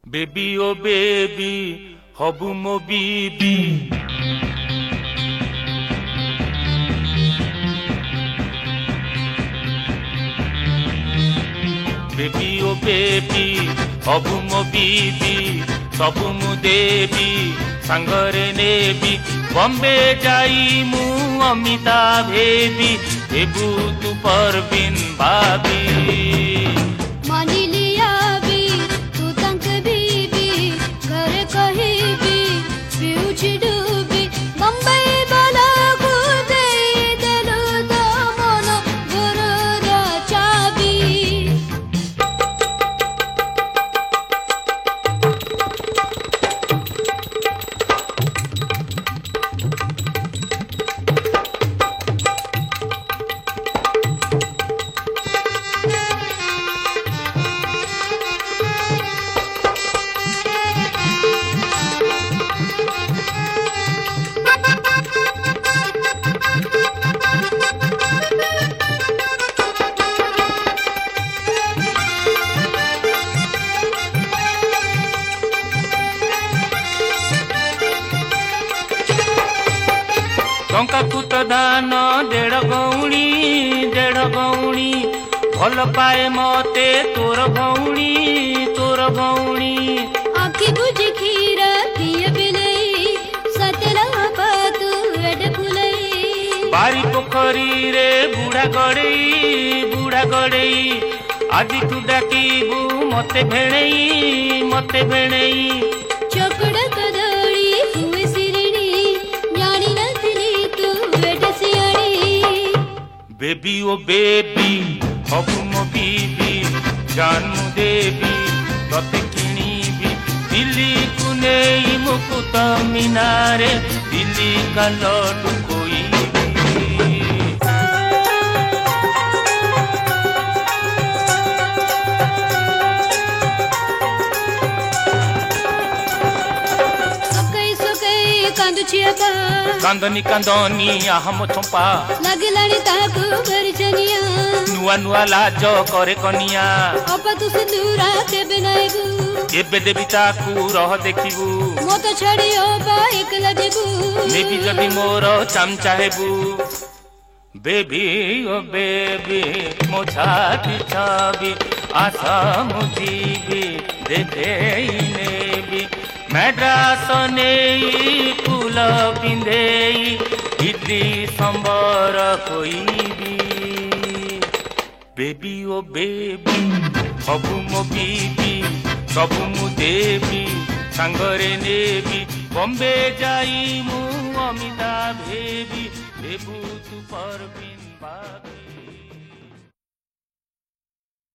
Baby oh baby हबु मो बीबी baby oh baby हबु मो बीबी सबु मु देवी सांगरे नेबी बॉम्बे जाई मु अमिता भेबी हेबू तू परबिन भाभी टंका कुत दान 1.5 गौणी भल पाए मते तोर भौणी आखि बुझ खीर पिए बिलई सतरा पातु एड फुलई बारी पोखरी रे बुढ़ा गड़ई आदि तू डाकीबू मते भेणई चकड़ा कदड़ी हुए सिरणी जानी नथली तू एड सियाणी बेबी ओ बेबी हबु मो बीबी जानू देवी तते किणीबी दिल्ली को नहीं मुकुत मीनारे दिल्ली का लड्डू कोई कांदनी आहम चंपा लगलाणी ताकू गरिजनिया नुआ नुआ लाज करे कनिया अपा तू सिंदूरा केबे नाइबू केबे देवी ताकू रह देखिबू मत छाड़ी ओबा एकला देबू बेबी जदी मोर चमचा हेबू बेबी ओ बेबी मो छाती छाबी आशा मुजीबी देखेई मैड्रास नेई फूल पिंधेई इडली संबर कोईबी बेबी ओ बेबी हबु मो बीबी सबु मु देवी सांगरे नेबी बॉम्बे जाई मु अमिता भेबी हेबू तू परबिन भाभी।